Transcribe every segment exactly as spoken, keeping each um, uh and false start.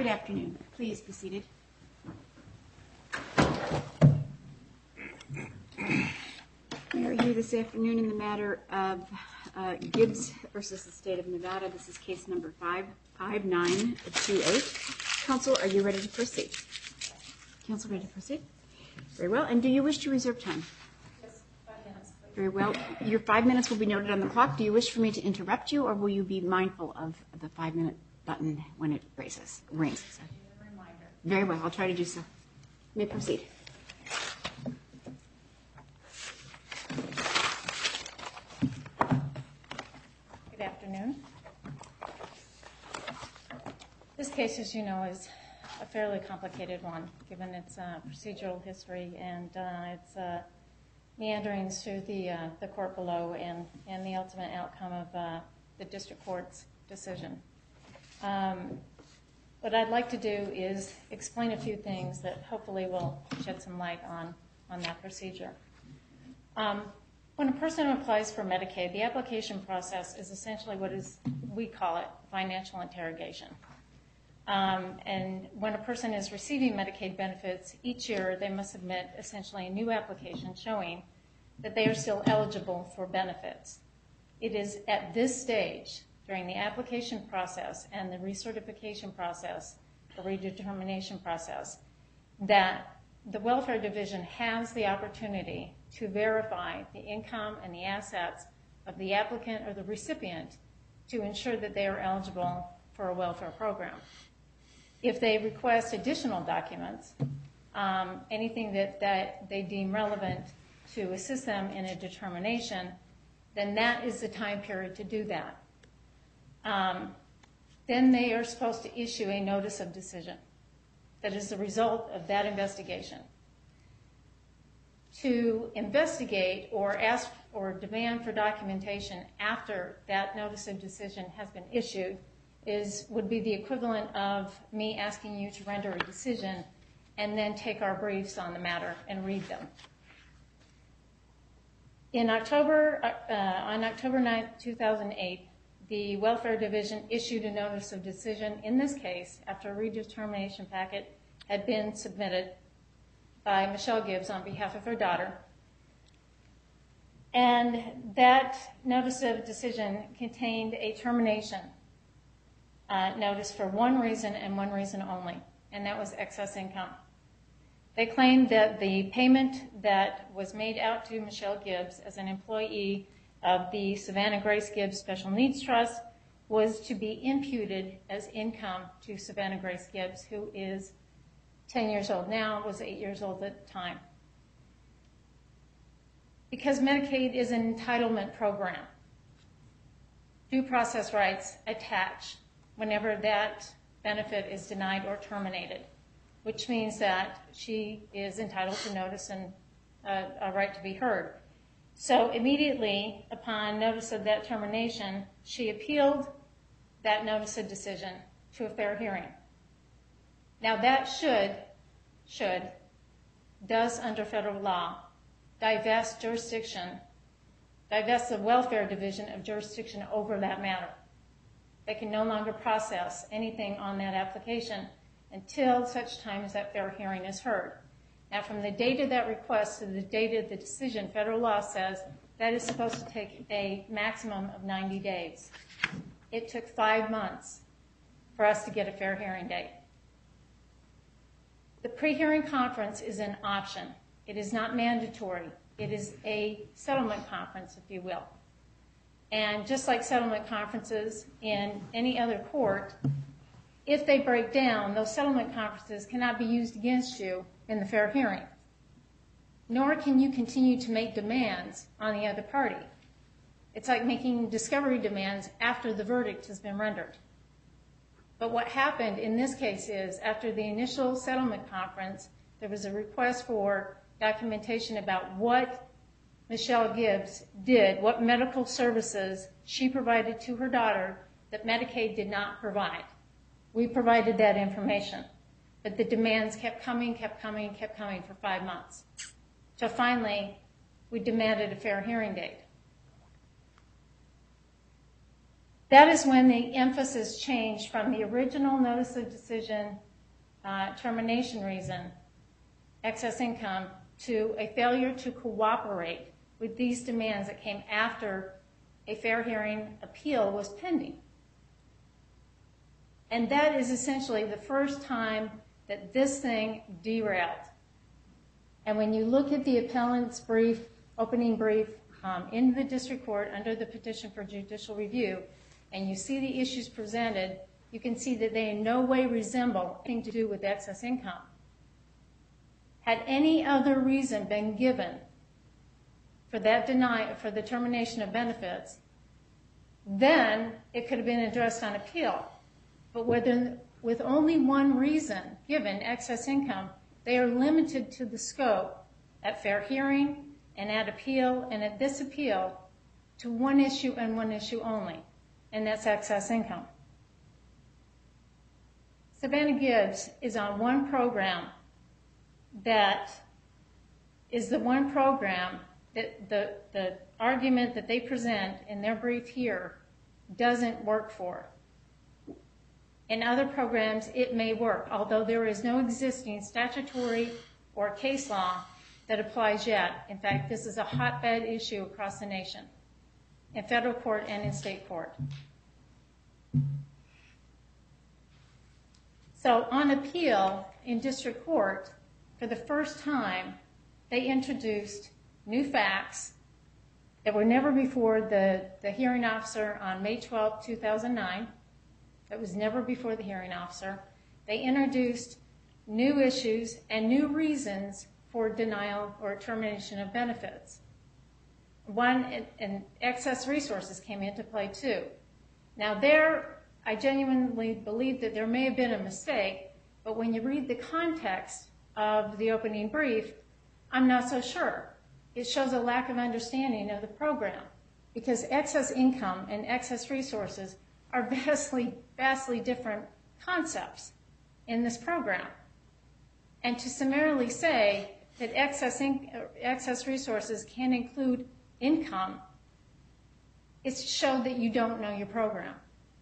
Good afternoon. Please be seated. We are here this afternoon in the matter of uh, Gibbs versus the State of Nevada. This is case number five five nine two eight. Counsel, are you ready to proceed? Counsel, ready to proceed? Very well. And do you wish to reserve time? Yes, five minutes, please. Very well. Your five minutes will be noted on the clock. Do you wish for me to interrupt you, or will you be mindful of the five-minute button when it raises, rings? So. Very well. I'll try to do so. You may proceed. Good afternoon. This case, as you know, is a fairly complicated one, given its uh, procedural history and uh, its uh, meanderings through the uh, the court below and, and the ultimate outcome of uh, the district court's decision. Um, what I'd like to do is explain a few things that hopefully will shed some light on, on that procedure. Um, when a person applies for Medicaid, the application process is essentially what is, we call it, financial interrogation. Um, and when a person is receiving Medicaid benefits, each year they must submit essentially a new application showing that they are still eligible for benefits. It is at this stage, during the application process and the recertification process, the redetermination process, that the Welfare Division has the opportunity to verify the income and the assets of the applicant or the recipient to ensure that they are eligible for a welfare program. If they request additional documents, um, anything that, that they deem relevant to assist them in a determination, then that is the time period to do that. Um, then they are supposed to issue a notice of decision that is the result of that investigation. To investigate or ask or demand for documentation after that notice of decision has been issued is would be the equivalent of me asking you to render a decision and then take our briefs on the matter and read them. In October, uh, on October ninth, two thousand eight, the Welfare Division issued a notice of decision in this case after a redetermination packet had been submitted by Michelle Gibbs on behalf of her daughter. And that notice of decision contained a termination uh, notice for one reason and one reason only, and that was excess income. They claimed that the payment that was made out to Michelle Gibbs as an employee of the Savannah Grace Gibbs Special Needs Trust was to be imputed as income to Savannah Grace Gibbs, who is ten years old now, was eight years old at the time. Because Medicaid is an entitlement program, due process rights attach whenever that benefit is denied or terminated, which means that she is entitled to notice and uh, a right to be heard. So immediately upon notice of that termination, she appealed that notice of decision to a fair hearing. Now that should, should, does under federal law, divest jurisdiction, divest the Welfare Division of jurisdiction over that matter. They can no longer process anything on that application until such time as that fair hearing is heard. Now, from the date of that request to the date of the decision, federal law says that is supposed to take a maximum of ninety days. It took five months for us to get a fair hearing date. The pre-hearing conference is an option. It is not mandatory. It is a settlement conference, if you will. And just like settlement conferences in any other court, if they break down, those settlement conferences cannot be used against you in the fair hearing, nor can you continue to make demands on the other party. It's like making discovery demands after the verdict has been rendered. But what happened in this case is, after the initial settlement conference, there was a request for documentation about what Michelle Gibbs did, what medical services she provided to her daughter that Medicaid did not provide. We provided that information, but the demands kept coming, kept coming, kept coming for five months. So finally, we demanded a fair hearing date. that is when the emphasis changed from the original notice of decision uh, termination reason, excess income, to a failure to cooperate with these demands that came after a fair hearing appeal was pending. And that is essentially the first time that this thing derailed. And when you look at the appellant's brief, opening brief, um, in the district court under the petition for judicial review, and you see the issues presented, you can see that they in no way resemble anything to do with excess income. Had any other reason been given for that deny, for the termination of benefits, then it could have been addressed on appeal. But whether, with only one reason given, excess income, they are limited to the scope at fair hearing and at appeal, and at this appeal, to one issue and one issue only, and that's excess income. Savannah Gibbs is on one program that is the one program that the, the argument that they present in their brief here doesn't work for. In other programs, it may work, although there is no existing statutory or case law that applies yet. In fact, this is a hotbed issue across the nation, in federal court and in state court. So on appeal in district court, for the first time, they introduced new facts that were never before the, the hearing officer on May twelfth, two thousand nine. That was never before the hearing officer. They introduced new issues and new reasons for denial or termination of benefits. One, and excess resources came into play too. Now there, I genuinely believe that there may have been a mistake, but when you read the context of the opening brief, I'm not so sure. It shows a lack of understanding of the program, because excess income and excess resources are vastly, vastly different concepts in this program. And to summarily say that excess, in, excess resources can include income, it's to show that you don't know your program.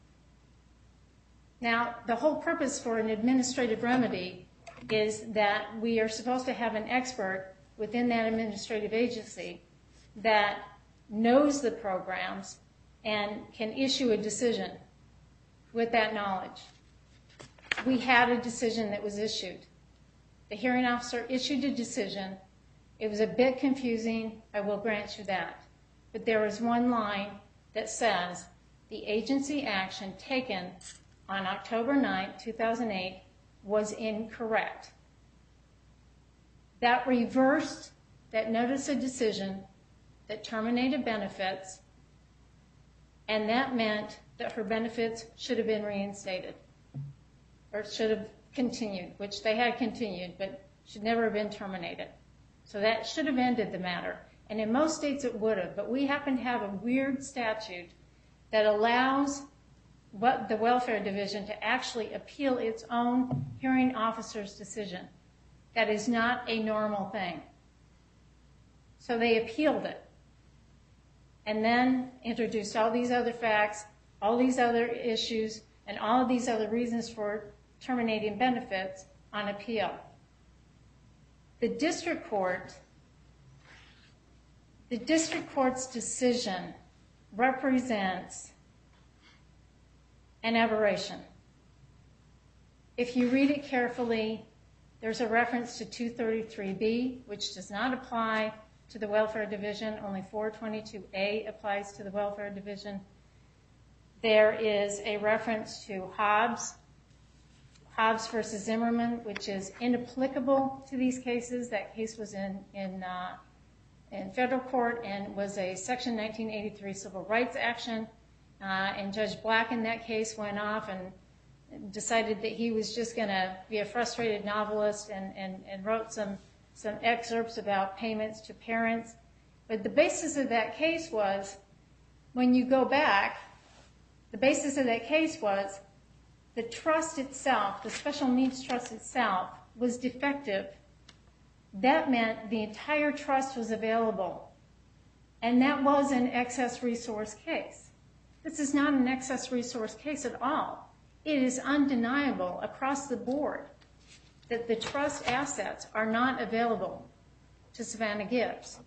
Now, the whole purpose for an administrative remedy is that we are supposed to have an expert within that administrative agency that knows the programs and can issue a decision with that knowledge. We had a decision that was issued. The hearing officer issued a decision. It was a bit confusing, I will grant you that. But there is one line that says the agency action taken on October ninth, two thousand eight was incorrect. That reversed that notice of decision that terminated benefits, and that meant that her benefits should have been reinstated, or should have continued, which they had continued, but should never have been terminated. So that should have ended the matter. And in most states it would have, but we happen to have a weird statute that allows what the Welfare Division to actually appeal its own hearing officer's decision. That is not a normal thing. So they appealed it, and then introduced all these other facts, all these other issues, and all of these other reasons for terminating benefits on appeal. The district court, the district court's decision represents an aberration. If you read it carefully, there's a reference to two thirty-three B, which does not apply to the Welfare Division. Only four twenty-two A applies to the Welfare Division. There is a reference to Hobbs, Hobbs versus Zimmerman, which is inapplicable to these cases. That case was in, in, uh, in federal court and was a Section nineteen eighty-three civil rights action. Uh, and Judge Black in that case went off and decided that he was just going to be a frustrated novelist and, and, and wrote some, some excerpts about payments to parents. But the basis of that case was, when you go back, the basis of that case was the trust itself, the special needs trust itself, was defective. That meant the entire trust was available. And that was an excess resource case. This is not an excess resource case at all. It is undeniable across the board that the trust assets are not available to Savannah Gibbs.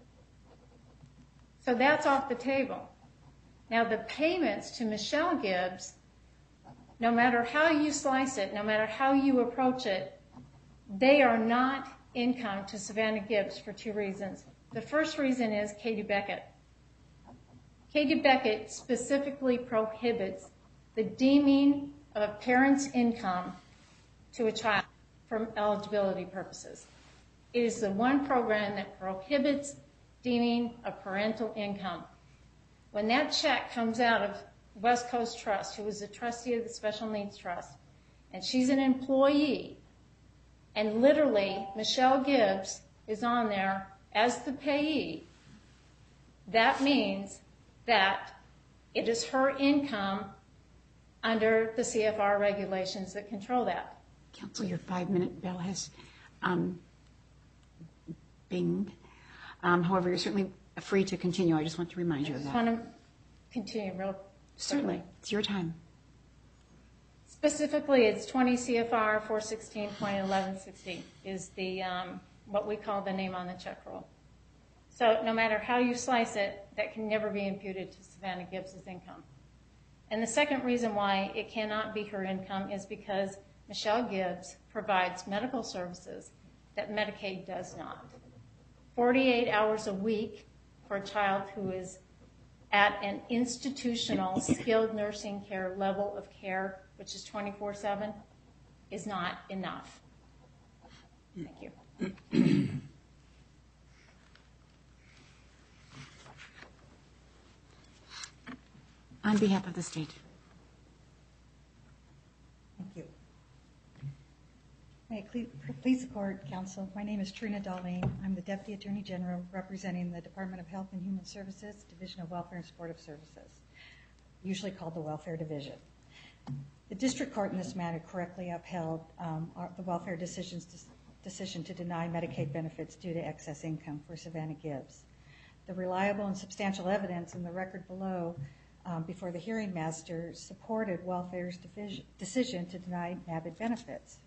So that's off the table. Now the payments to Michelle Gibbs, no matter how you slice it, no matter how you approach it, they are not income to Savannah Gibbs for two reasons. The first reason is Katie Beckett. Katie Beckett specifically prohibits the deeming of a parent's income to a child for eligibility purposes. It is the one program that prohibits deeming of parental income. When that check comes out of West Coast Trust, who is the trustee of the Special Needs Trust, and she's an employee, and literally Michelle Gibbs is on there as the payee, that means that it is her income under the C F R regulations that control that. Counsel, your five-minute bell has um, binged. Um, however, you're certainly free to continue. I just want to remind you of that. I just want to continue real quickly. Certainly. It's your time. Specifically, it's twenty C F R four sixteen point eleven sixty is the um, what we call the name on the check roll. So no matter how you slice it, that can never be imputed to Savannah Gibbs' income. And the second reason why it cannot be her income is because Michelle Gibbs provides medical services that Medicaid does not. forty-eight hours a week for a child who is at an institutional skilled nursing care level of care, which is twenty-four seven, is not enough. Thank you. On behalf of the state. Thank you. May it please the court, counsel. My name is Trina Darlene. I'm the Deputy Attorney General representing the Department of Health and Human Services, Division of Welfare and Supportive Services, usually called the Welfare Division. The district court in this matter correctly upheld um, our, the welfare decision's decision to deny Medicaid benefits due to excess income for Savannah Gibbs. The reliable and substantial evidence in the record below um, before the hearing master supported welfare's division, decision to deny NABID benefits.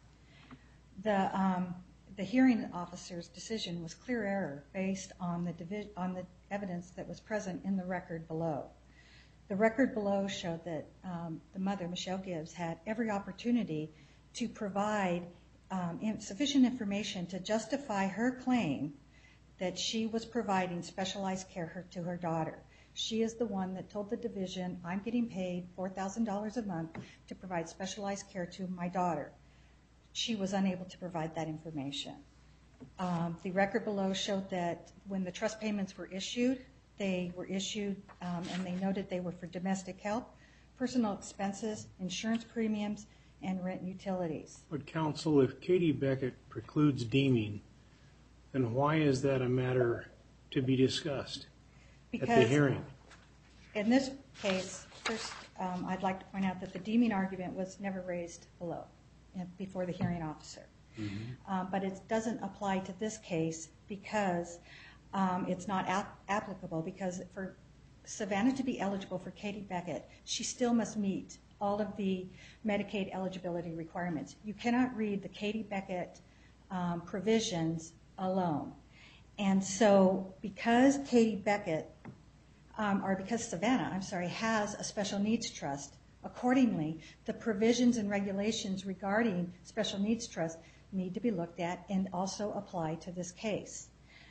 The, um, the hearing officer's decision was clear error based on the, divi- on the evidence that was present in the record below. The record below showed that um, the mother, Michelle Gibbs, had every opportunity to provide um, in sufficient information to justify her claim that she was providing specialized care her, to her daughter. She is the one that told the division, I'm getting paid four thousand dollars a month to provide specialized care to my daughter. She was unable to provide that information. Um, the record below showed that when the trust payments were issued, they were issued um, and they noted they were for domestic help, personal expenses, insurance premiums, and rent utilities. But counsel, if Katie Beckett precludes deeming, then why is that a matter to be discussed Because at the hearing? In this case, first um, I'd like to point out that the deeming argument was never raised below, before the hearing officer. Mm-hmm. Um, but it doesn't apply to this case because um, it's not ap- applicable because for Savannah to be eligible for Katie Beckett, she still must meet all of the Medicaid eligibility requirements. You cannot read the Katie Beckett um, provisions alone. And so because Katie Beckett, um, or because Savannah, I'm sorry, has a special needs trust, accordingly, the provisions and regulations regarding special needs trust need to be looked at and also apply to this case.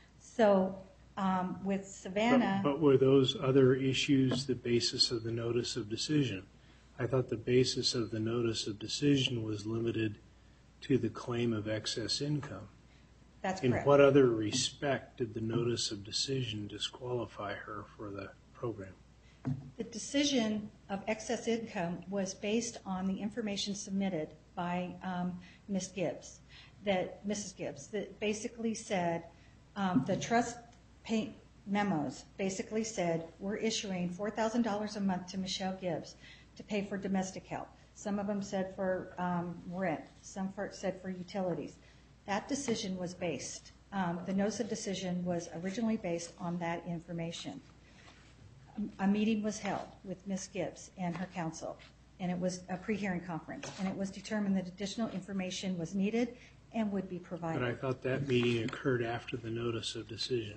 So um, with Savannah... But, but were those other issues the basis of the notice of decision? I thought the basis of the notice of decision was limited to the claim of excess income. That's In correct. what other respect did the notice of decision disqualify her for the program? The decision of excess income was based on the information submitted by um, Miz Gibbs, that Missus Gibbs, that basically said um, the trust pay memos basically said we're issuing four thousand dollars a month to Michelle Gibbs to pay for domestic help. Some of them said for um, rent, some for, said for utilities. That decision was based, um, the notice of decision was originally based on that information. a meeting was held with Miz Gibbs and her counsel, and it was a pre-hearing conference, and it was determined that additional information was needed and would be provided. But I thought that meeting occurred after the notice of decision.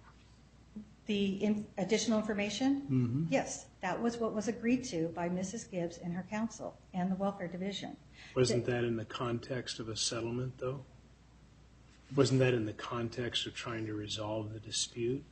The in, additional information? Mm-hmm. Yes, that was what was agreed to by Missus Gibbs and her counsel and the Welfare Division. Wasn't that in the context of a settlement, though? Wasn't that in the context of trying to resolve the dispute?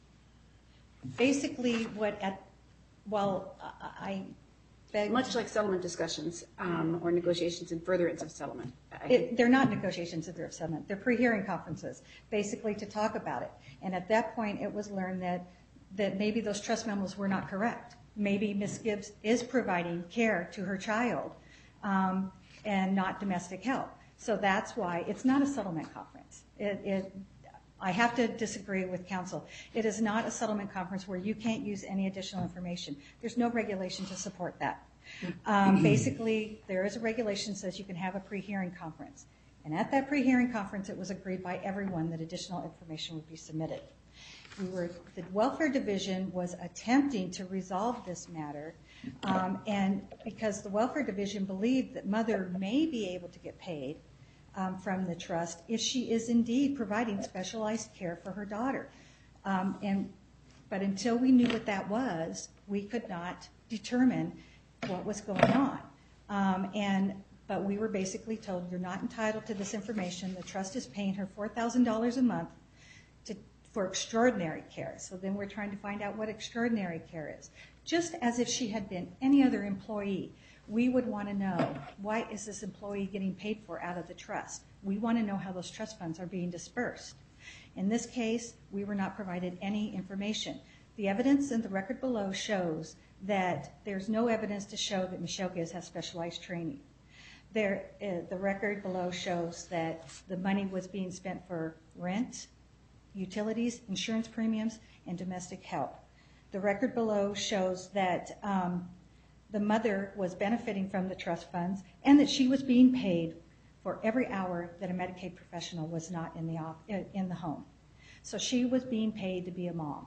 Basically, what at, well, I, I beg. Much like settlement discussions um, or negotiations in furtherance of settlement. I- It, they're not negotiations of their settlement. They're pre-hearing conferences, basically to talk about it. And at that point, it was learned that, that maybe those trust memos were not correct. Maybe Miz Gibbs is providing care to her child um, and not domestic help. So that's why it's not a settlement conference. It, it, I have to disagree with counsel. It is not a settlement conference where you can't use any additional information. There's no regulation to support that. Um, basically, there is a regulation that says you can have a pre-hearing conference. And at that pre-hearing conference, it was agreed by everyone that additional information would be submitted. We were, the Welfare Division was attempting to resolve this matter, um, and because the Welfare Division believed that mother may be able to get paid um, from the trust if she is indeed providing specialized care for her daughter. Um, and but until we knew what that was, we could not determine what was going on. Um, and but we were basically told, you're not entitled to this information. The trust is paying her four thousand dollars a month to, for extraordinary care. So then we're trying to find out what extraordinary care is. Just as if she had been any other employee, we would want to know, why is this employee getting paid for out of the trust? We want to know how those trust funds are being dispersed. In this case, we were not provided any information. The evidence in the record below shows that there's no evidence to show that Michelle Gibbs has specialized training. There, uh, the record below shows that the money was being spent for rent, utilities, insurance premiums, and domestic help. The record below shows that um, the mother was benefiting from the trust funds and that she was being paid for every hour that a Medicaid professional was not in the, op- in the home. So she was being paid to be a mom.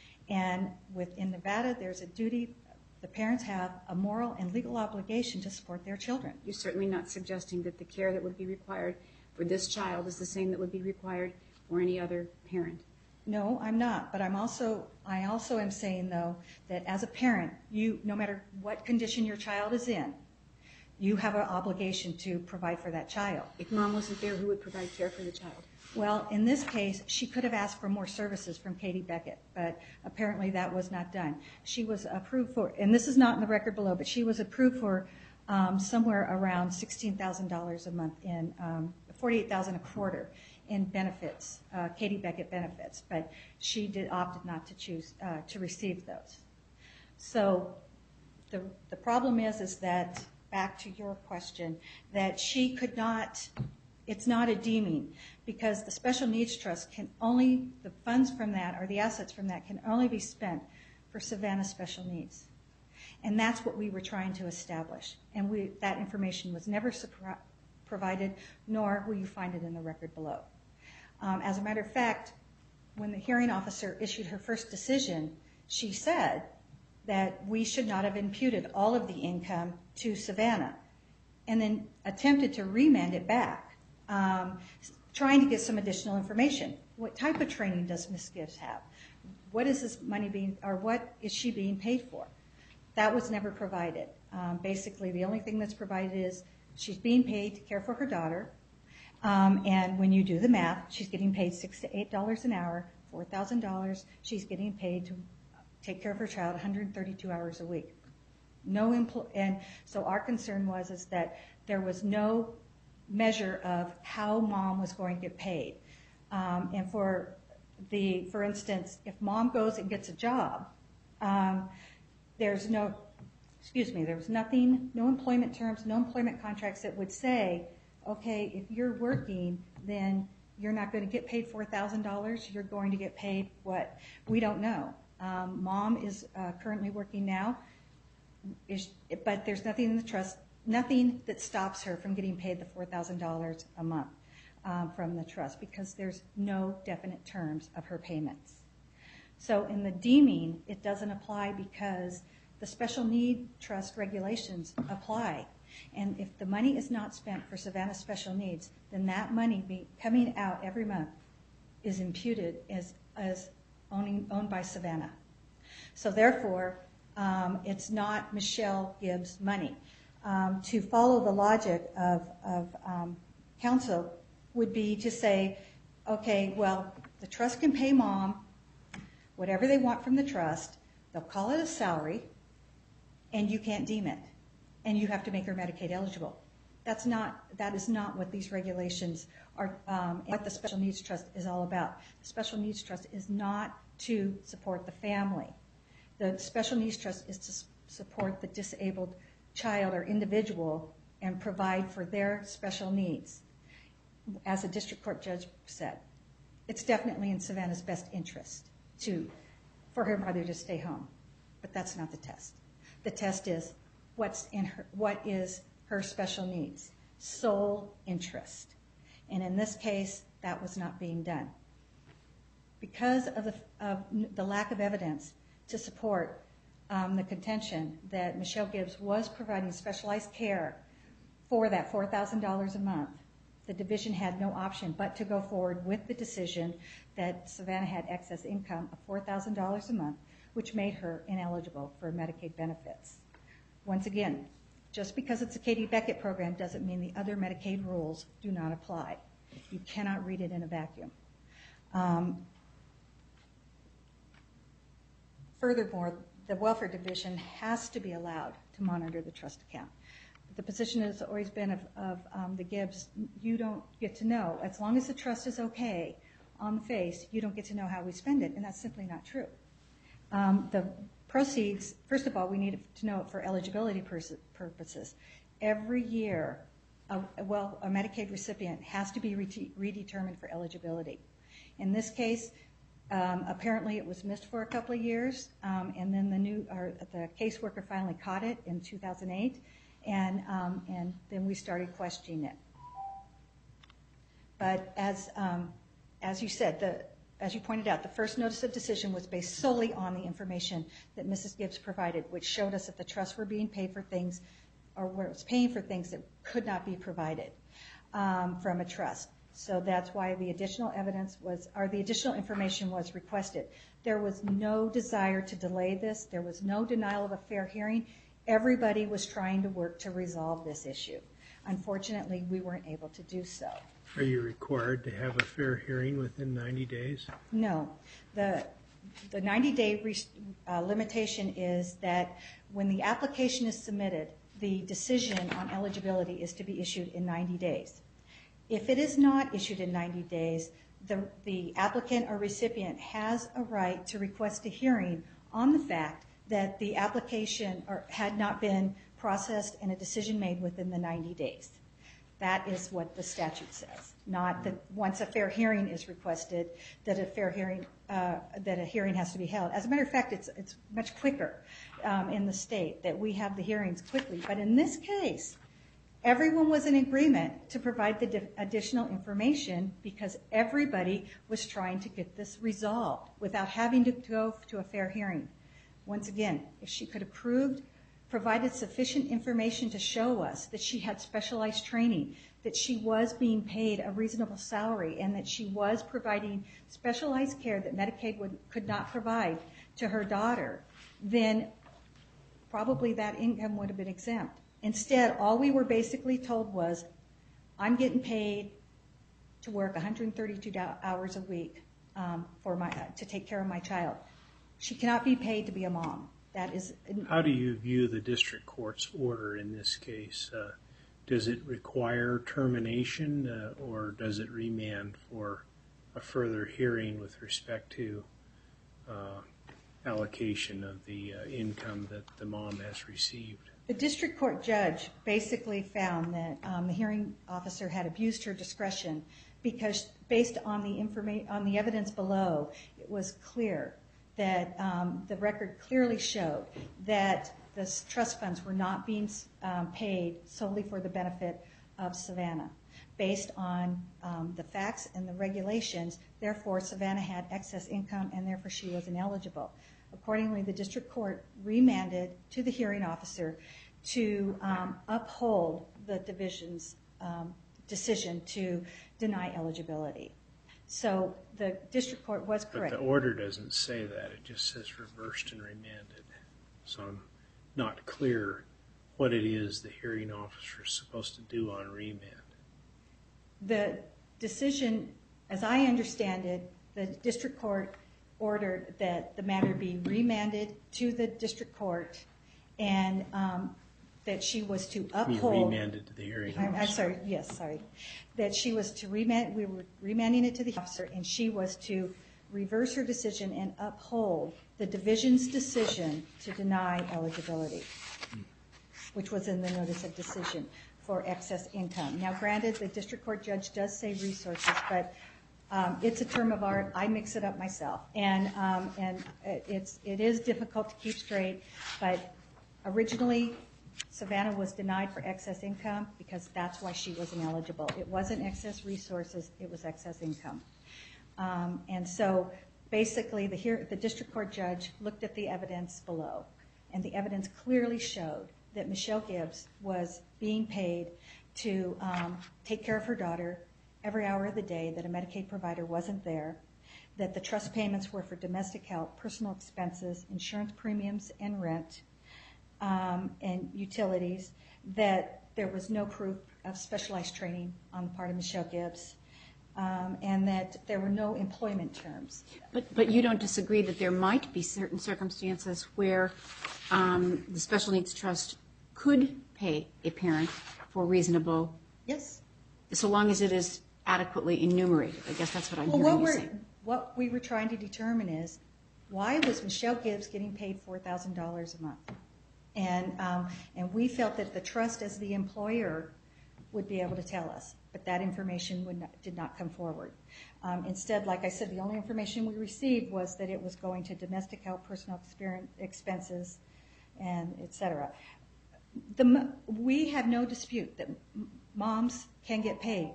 And within Nevada, there's a duty, the parents have a moral and legal obligation to support their children. You're certainly not suggesting that the care that would be required for this child is the same that would be required for any other parent. No, I'm not. But I'm also, I also am saying, though, that as a parent, you, no matter what condition your child is in, you have an obligation to provide for that child. If mom wasn't there, who would provide care for the child? Well, in this case, she could have asked for more services from Katie Beckett, but apparently that was not done. She was approved for, and this is not in the record below, but she was approved for um, somewhere around sixteen thousand dollars a month in, um, forty-eight thousand dollars a quarter in benefits, uh, Katie Beckett benefits, but she did opted not to choose uh, to receive those. So the the problem is, is that, back to your question, that she could not, it's not a deeming, because the Special Needs Trust can only, the funds from that, or the assets from that, can only be spent for Savannah special needs. And that's what we were trying to establish. And we, that information was never supri- provided, nor will you find it in the record below. Um, as a matter of fact, when the hearing officer issued her first decision, she said that we should not have imputed all of the income to Savannah, and then attempted to remand it back, um, trying to get some additional information. What type of training does Miz Gibbs have? What is this money being, or what is she being paid for? That was never provided. Um, basically, the only thing that's provided is she's being paid to care for her daughter, um, and when you do the math, she's getting paid six to eight dollars an hour, four thousand dollars. She's getting paid to take care of her child one hundred thirty-two hours a week. No empl- and so our concern was is that there was no measure of how mom was going to get paid. Um, and for the, for instance, if mom goes and gets a job, um, there's no, excuse me, there was nothing, no employment terms, no employment contracts that would say, okay, if you're working, then you're not going to get paid four thousand dollars. You're going to get paid what? We don't know. Um, mom is uh, currently working now, is, but there's nothing in the trust, nothing that stops her from getting paid the four thousand dollars a month um, from the trust, because there's no definite terms of her payments. So in the deeming, it doesn't apply because the special need trust regulations apply. And if the money is not spent for Savannah special needs, then that money be coming out every month is imputed as, as owning, owned by Savannah. So therefore, um, it's not Michelle Gibbs' money. Um, to follow the logic of, of um, counsel would be to say, okay, well, the trust can pay mom whatever they want from the trust. They'll call it a salary, and you can't deem it, and you have to make her Medicaid eligible. That's not. That is not what these regulations are. Um, what the special needs trust is all about. The special needs trust is not to support the family. The special needs trust is to s- support the disabled child or individual and provide for their special needs. As a district court judge said, it's definitely in Savannah's best interest to, for her mother to stay home, but that's not the test. The test is what's in her, what is her special needs, sole interest. And in this case, that was not being done. Because of the, of the lack of evidence to support um, the contention that Michelle Gibbs was providing specialized care for that four thousand dollars a month, the division had no option but to go forward with the decision that Savannah had excess income of four thousand dollars a month, which made her ineligible for Medicaid benefits. Once again, just because it's a Katie Beckett program doesn't mean the other Medicaid rules do not apply. You cannot read it in a vacuum. Um, furthermore, the welfare division has to be allowed to monitor the trust account. The position has always been of, of um, the Gibbs, you don't get to know. As long as the trust is okay on the face, you don't get to know how we spend it, and that's simply not true. Um, the proceeds, first of all, we need to know it for eligibility pers- purposes. Every year, a, well, a Medicaid recipient has to be re- redetermined for eligibility. In this case, um, apparently it was missed for a couple of years, um, and then the new, or the caseworker finally caught it in two thousand eight. And um, and then we started questioning it. But as um, as you said, the as you pointed out, the first notice of decision was based solely on the information that Missus Gibbs provided, which showed us that the trusts were being paid for things, or where it was paying for things that could not be provided um, from a trust. So that's why the additional evidence was, or the additional information was requested. There was no desire to delay this. There was no denial of a fair hearing. Everybody was trying to work to resolve this issue. Unfortunately, we weren't able to do so. Are you required to have a fair hearing within ninety days? No. The the ninety-day re- uh, limitation is that when the application is submitted, the decision on eligibility is to be issued in ninety days. If it is not issued in ninety days, the, the applicant or recipient has a right to request a hearing on the fact that the application or had not been processed and a decision made within the ninety days. That is what the statute says. Not that once a fair hearing is requested, that a fair hearing, uh, that a hearing has to be held. As a matter of fact, it's it's much quicker um, in the state that we have the hearings quickly. But in this case, everyone was in agreement to provide the di- additional information because everybody was trying to get this resolved without having to go to a fair hearing. Once again, if she could have proved, provided sufficient information to show us that she had specialized training, that she was being paid a reasonable salary, and that she was providing specialized care that Medicaid would, could not provide to her daughter, then probably that income would have been exempt. Instead, all we were basically told was, I'm getting paid to work one hundred thirty-two hours a week um, for my uh, to take care of my child. She cannot be paid to be a mom. That is. How do you view the district court's order in this case? Uh, does it require termination uh, or does it remand for a further hearing with respect to uh, allocation of the uh, income that the mom has received? The district court judge basically found that um, the hearing officer had abused her discretion because based on the informa- on the evidence below, it was clear that um, the record clearly showed that the trust funds were not being um, paid solely for the benefit of Savannah. based on um, the facts and the regulations. Therefore, Savannah had excess income, and therefore she was ineligible. Accordingly, the district court remanded to the hearing officer to um, uphold the division's um, decision to deny eligibility. So the district court was correct. But the order doesn't say that. It just says reversed and remanded. So I'm not clear what it is the hearing officer is supposed to do on remand. The decision, as I understand it, the district court ordered that the matter be remanded to the district court, and um, that she was to uphold. Be remanded to the hearing I'm, officer. I'm sorry, yes, sorry. That she was to remand, we were remanding it to the officer, and she was to reverse her decision and uphold the division's decision to deny eligibility, which was in the notice of decision for excess income. Now, granted, the district court judge does say resources, but um, it's a term of art. I mix it up myself, and um, and it's it is difficult to keep straight. But originally, Savannah was denied for excess income because that's why she was ineligible. It wasn't excess resources; it was excess income. Um, and so, basically, the here the district court judge looked at the evidence below, and the evidence clearly showed that Michelle Gibbs was being paid to um, take care of her daughter every hour of the day, that a Medicaid provider wasn't there, that the trust payments were for domestic help, personal expenses, insurance premiums and rent, um, and utilities, that there was no proof of specialized training on the part of Michelle Gibbs, um, and that there were no employment terms. But, but you don't disagree that there might be certain circumstances where um, the Special Needs Trust could pay a parent for reasonable, Yes. so long as it is adequately enumerated. I guess that's what I'm Well, hearing what you we're say. what we were trying to determine is, why was Michelle Gibbs getting paid four thousand dollars a month? And um, and we felt that the trust, as the employer, would be able to tell us, but that information would not, did not come forward. Um, instead, like I said, the only information we received was that it was going to domestic help, personal experience, expenses, and et cetera. The, we have no dispute that moms can get paid.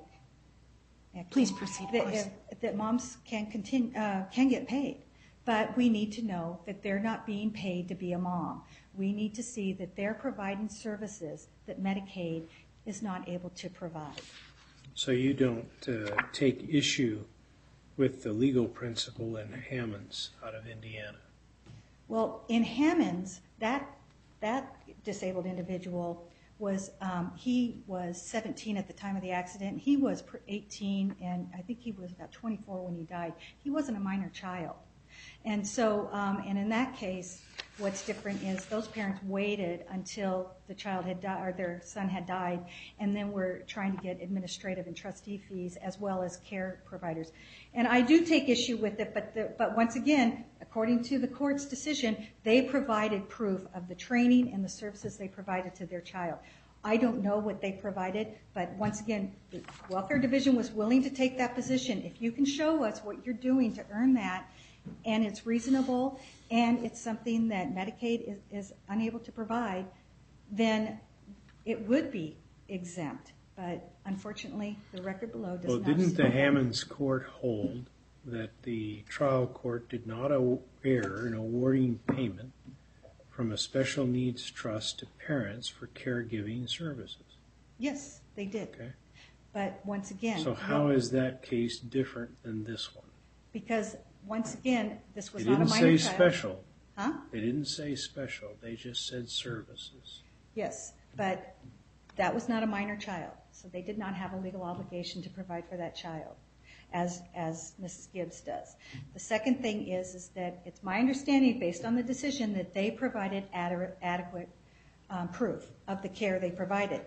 Please proceed, of That, course. that moms can continue uh, can get paid, but we need to know that they're not being paid to be a mom. We need to see that they're providing services that Medicaid is not able to provide. So you don't uh, take issue with the legal principle in Hammonds out of Indiana? Well, in Hammonds, that that disabled individual was um, he was seventeen at the time of the accident. He was eighteen, and I think he was about twenty-four when he died. He wasn't a minor child, and so um, and in that case, what's different is those parents waited until the child had died or their son had died, and then were trying to get administrative and trustee fees as well as care providers. And I do take issue with it, but the, but once again, according to the court's decision, they provided proof of the training and the services they provided to their child. I don't know what they provided, but once again, the Welfare Division was willing to take that position. If you can show us what you're doing to earn that, and it's reasonable, and it's something that Medicaid is, is unable to provide, then it would be exempt. But unfortunately, the record below does Well, not. didn't the support that. Hammonds court hold that the trial court did not err in awarding payment from a special needs trust to parents for caregiving services? Yes, they did. Okay. But once again, So how is that case different than this one? because once again, this was They not a didn't minor say child. special. Huh? They didn't say special. They just said services. Yes, but that was not a minor child, so they did not have a legal obligation to provide for that child, as as Missus Gibbs does. The second thing is, is that it's my understanding, based on the decision, that they provided ad- adequate um, proof of the care they provided.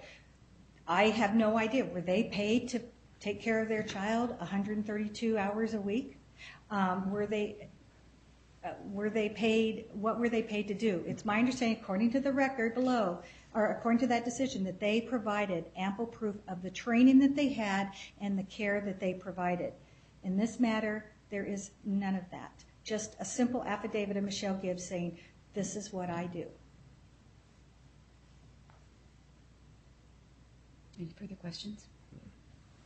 I have no idea. Were they paid to take care of their child one hundred thirty-two hours a week? Um, were they uh, were they paid? What were they paid to do? It's my understanding, according to the record below, or according to that decision, that they provided ample proof of the training that they had and the care that they provided. In this matter, there is none of that. Just a simple affidavit of Michelle Gibbs saying, "This is what I do." Any further questions?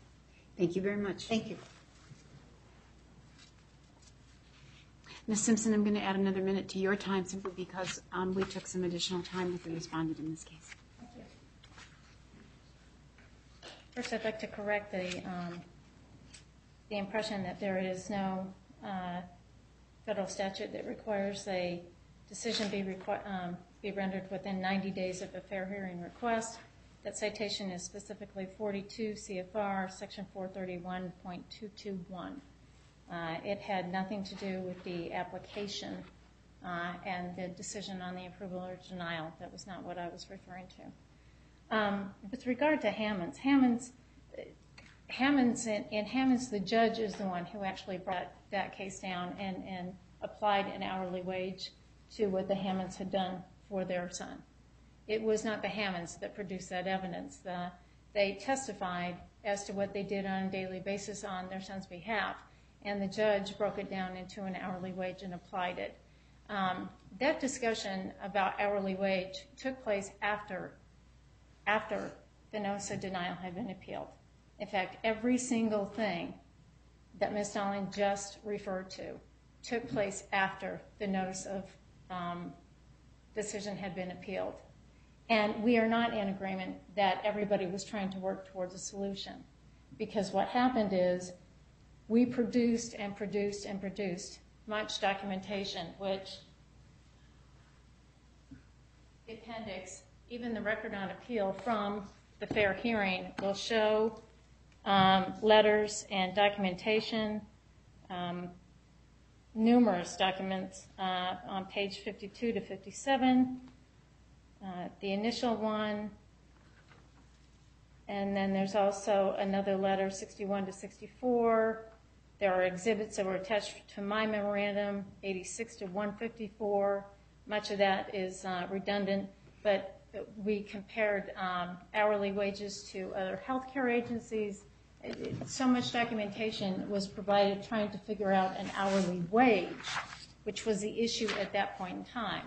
Thank you very much. Thank you. Miz Simpson, I'm going to add another minute to your time simply because um, we took some additional time with the respondent in this case. Thank you. First, I'd like to correct the um, the impression that there is no uh, federal statute that requires a decision be requ- um, be rendered within ninety days of a fair hearing request. That citation is specifically forty-two C F R section four thirty-one point two two one. Uh, it had nothing to do with the application uh, and the decision on the approval or denial. That was not what I was referring to. Um, with regard to Hammonds, Hammonds, Hammonds in, in Hammonds, the judge is the one who actually brought that case down and, and applied an hourly wage to what the Hammonds had done for their son. It was not the Hammonds that produced that evidence. The, they testified as to what they did on a daily basis on their son's behalf, and the judge broke it down into an hourly wage and applied it. Um, that discussion about hourly wage took place after, after the notice of denial had been appealed. In fact, every single thing that Miz Dowling just referred to took place after the notice of um, decision had been appealed. And we are not in agreement that everybody was trying to work towards a solution, because what happened is we produced and produced and produced much documentation, which the appendix, even the record on appeal from the fair hearing, will show um, letters and documentation, um, numerous documents uh, on page fifty-two to fifty-seven, uh, the initial one, and then there's also another letter, sixty-one to sixty-four. There are exhibits that were attached to my memorandum, eighty-six to one fifty-four. Much of that is uh, redundant, but we compared um, hourly wages to other healthcare agencies. It, it, so much documentation was provided trying to figure out an hourly wage, which was the issue at that point in time.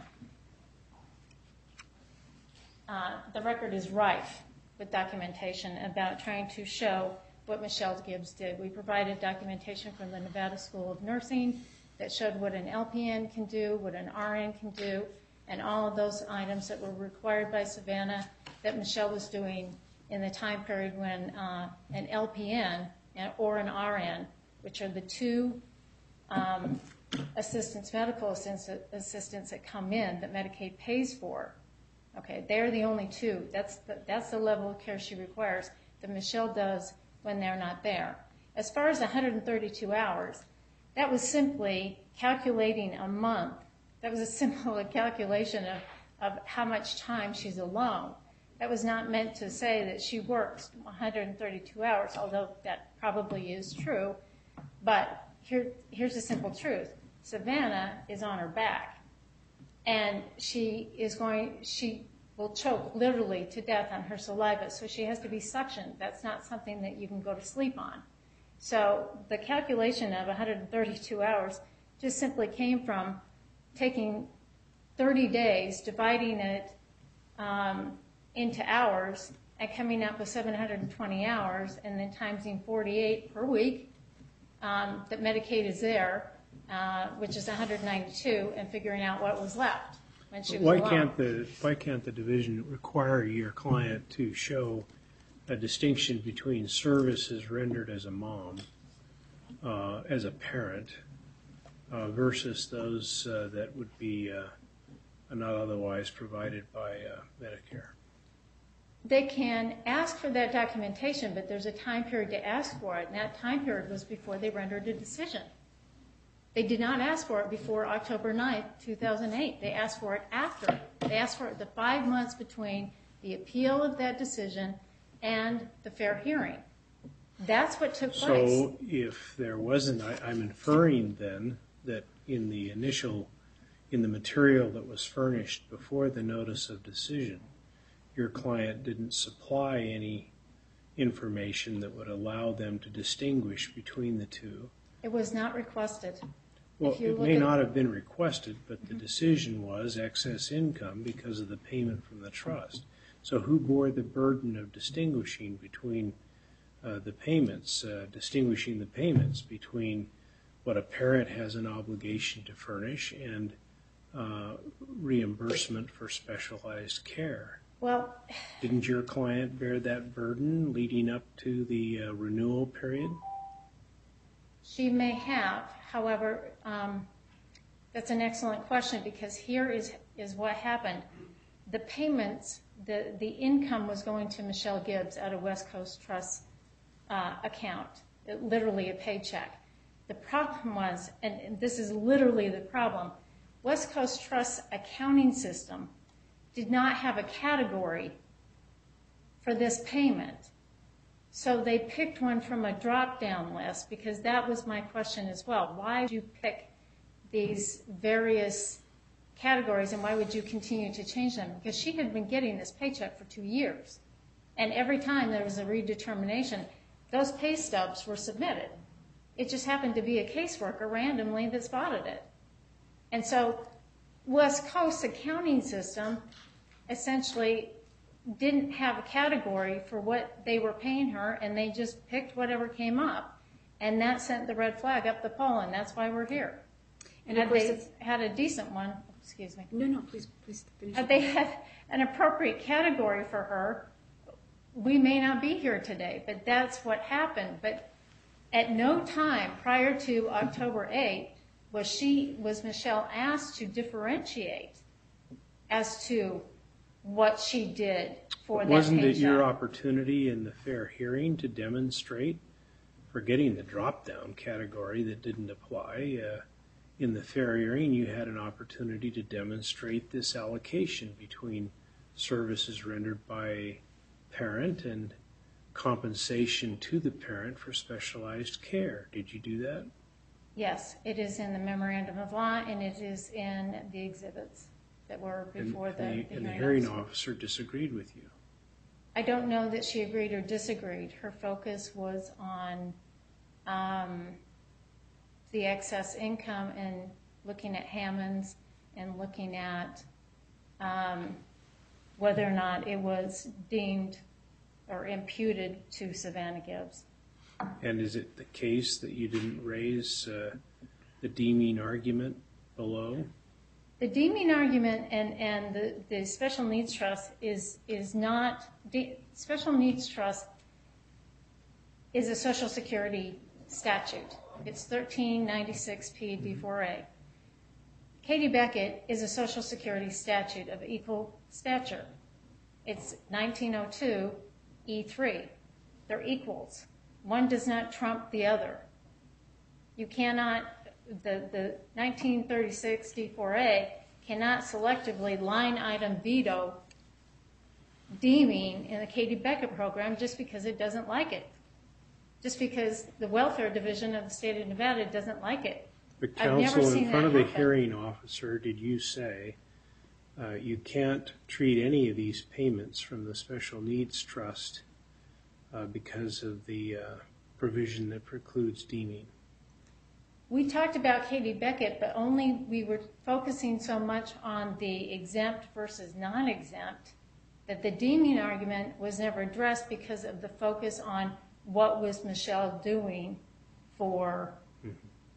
Uh, the record is rife with documentation about trying to show what Michelle Gibbs did. We provided documentation from the Nevada School of Nursing that showed what an L P N can do, what an R N can do, and all of those items that were required by Savannah that Michelle was doing in the time period when uh, an L P N or an R N, which are the two um, assistants, medical assistants that come in that Medicaid pays for. Okay, they're the only two. That's the, that's the level of care she requires that Michelle does when they're not there. As far as one hundred thirty-two hours, that was simply calculating a month. That was a simple calculation of, of how much time she's alone. That was not meant to say that she works one hundred thirty-two hours, although that probably is true. But here, here's the simple truth. Savannah is on her back, and she is going, she will choke literally to death on her saliva, so she has to be suctioned. That's not something that you can go to sleep on. So the calculation of one hundred thirty-two hours just simply came from taking thirty days, dividing it um, into hours, and coming up with seven hundred twenty hours, and then timesing forty-eight per week um, that Medicaid is there, uh, which is one hundred ninety-two, and figuring out what was left. When she was Why alone. can't the why can't the division require your client to show a distinction between services rendered as a mom, uh, as a parent, uh, versus those uh, that would be uh, not otherwise provided by uh, Medicare? They can ask for that documentation, but there's a time period to ask for it, and that time period was before they rendered a decision. They did not ask for it before October ninth, two thousand eight. They asked for it after. They asked for it the five months between the appeal of that decision and the fair hearing. That's what took place. So if there wasn't, I, I'm inferring then that in the initial, in the material that was furnished before the notice of decision, your client didn't supply any information that would allow them to distinguish between the two. It was not requested. Well, If you it look may at- not have been requested, but the decision was excess income because of the payment from the trust. So who bore the burden of distinguishing between uh, the payments, uh, distinguishing the payments between what a parent has an obligation to furnish and uh, reimbursement for specialized care. Well, Didn't your client bear that burden leading up to the uh, renewal period? she may have. However, um, that's an excellent question, because here is, is what happened. The payments, the, the income was going to Michelle Gibbs out of West Coast Trust uh, account, it, literally a paycheck. The problem was, and, and this is literally the problem, West Coast Trust's accounting system did not have a category for this payment. So they picked one from a drop-down list, because that was my question as well. Why would you pick these various categories, and why would you continue to change them? Because she had been getting this paycheck for two years. And every time there was a redetermination, those pay stubs were submitted. It just happened to be a caseworker randomly that spotted it. And so West Coast's accounting system essentially didn't have a category for what they were paying her, and they just picked whatever came up. And that sent the red flag up the pole, and that's why we're here. And And of had course they it's- had a decent one, excuse me, No, no, please, please finish. had they had an appropriate category for her, we may not be here today, but that's what happened. But at no time prior to October eighth was she, was Michelle asked to differentiate as to what she did for that Wasn't it paycheck. your opportunity in the fair hearing to demonstrate, forgetting the drop-down category that didn't apply, uh, in the fair hearing you had an opportunity to demonstrate this allocation between services rendered by parent and compensation to the parent for specialized care. Did you do that? Yes, it is in the memorandum of law, and it is in the exhibits that were before and, the, and the and the hearing hearing officer. officer disagreed with you. I don't know that she agreed or disagreed. Her focus was on um, the excess income and looking at Hammonds and looking at um, whether or not it was deemed or imputed to Savannah Gibbs. And is it the case that you didn't raise uh, the deeming argument below? The deeming argument and, and the, the special needs trust is, is not, the special needs trust is a Social Security statute. It's thirteen ninety-six P D four A. Katie Beckett is a Social Security statute of equal stature. It's nineteen oh two E three. They're equals. One does not trump the other. You cannot, the, the nineteen thirty-six D four A cannot selectively line item veto deeming in the Katie Beckett program just because it doesn't like it. Just because the welfare division of the state of Nevada doesn't like it. But I've never counsel, seen in front that of the happen. hearing officer, did you say uh, you can't treat any of these payments from the special needs trust uh, because of the uh, provision that precludes deeming? We talked about Katie Beckett, but only we were focusing so much on the exempt versus non-exempt that the deeming argument was never addressed because of the focus on what was Michelle doing for mm-hmm.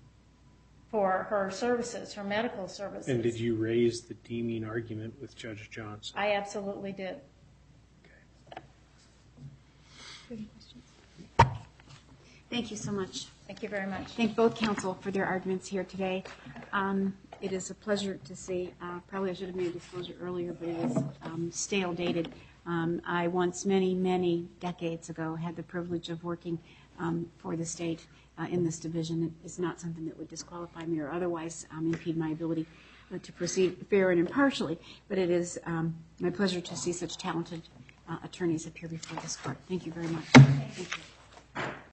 for her services, her medical services. And did you raise the deeming argument with Judge Johnson? I absolutely did. Any questions? Thank you so much. Thank you very much. Thank both counsel for their arguments here today. Um, it is a pleasure to see, uh, probably I should have made a disclosure earlier, but it is um, stale dated. Um, I once, many, many decades ago, had the privilege of working um, for the state uh, in this division. It is not something that would disqualify me or otherwise um, impede my ability uh, to proceed fair and impartially, but it is um, my pleasure to see such talented uh, attorneys appear before this court. Thank you very much. Thank you.